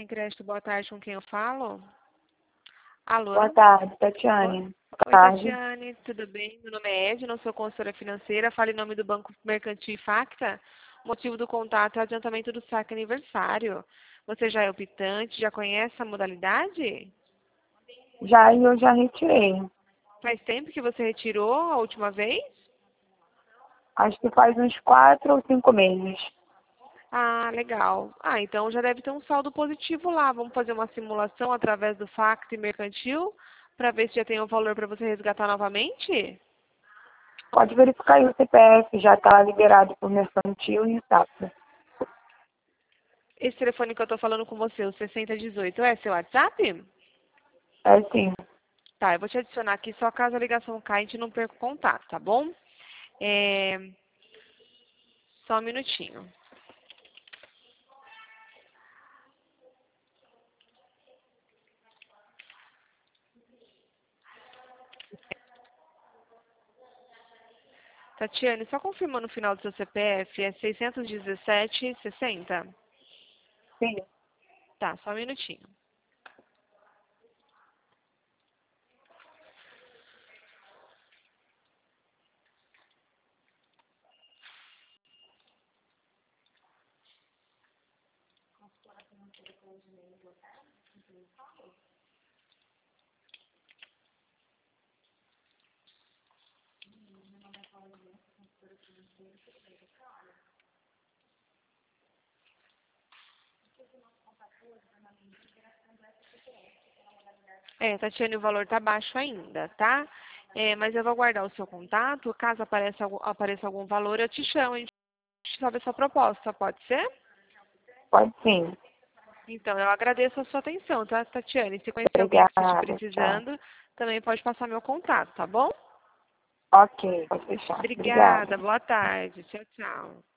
Sem Crédito, boa tarde, com quem eu falo? Alô? Boa tarde, Oi, Tatiane. Boa oi, tarde. Tatiane, tudo bem? Meu nome é Edna, sou consultora financeira, falo em nome do Banco Mercantil e Facta. O motivo do contato é o adiantamento do saque aniversário. Você já é optante, já conhece a modalidade? Eu já retirei. Faz tempo que você retirou a última vez? Acho que faz uns 4 ou 5 meses. Ah, legal. Ah, então já deve ter um saldo positivo lá. Vamos fazer uma simulação através do Facta e Mercantil para ver se já tem o valor para você resgatar novamente? Pode verificar aí o CPF, já está liberado por mercantil e SAP. Esse telefone que eu estou falando com você, o 6018, é seu WhatsApp? É sim. Tá, eu vou te adicionar aqui só caso a ligação caia e a gente não perca o contato, tá bom? É... Só um minutinho. Tatiane, só confirmando o final do seu CPF, é 617,60? Sim. Tá, só um minutinho. É, Tatiane, o valor tá baixo ainda, tá? É, mas eu vou guardar o seu contato. Caso apareça algum valor, eu te chamo. A gente sabe a sua proposta, pode ser? Pode sim. Então, eu agradeço a sua atenção, tá, Tatiane? Se conhecer alguém que esteja Obrigada. Tchau. precisando, também pode passar meu contato, tá bom? Ok, pode deixar. Obrigada, Obrigada. boa tarde. Tchau, tchau.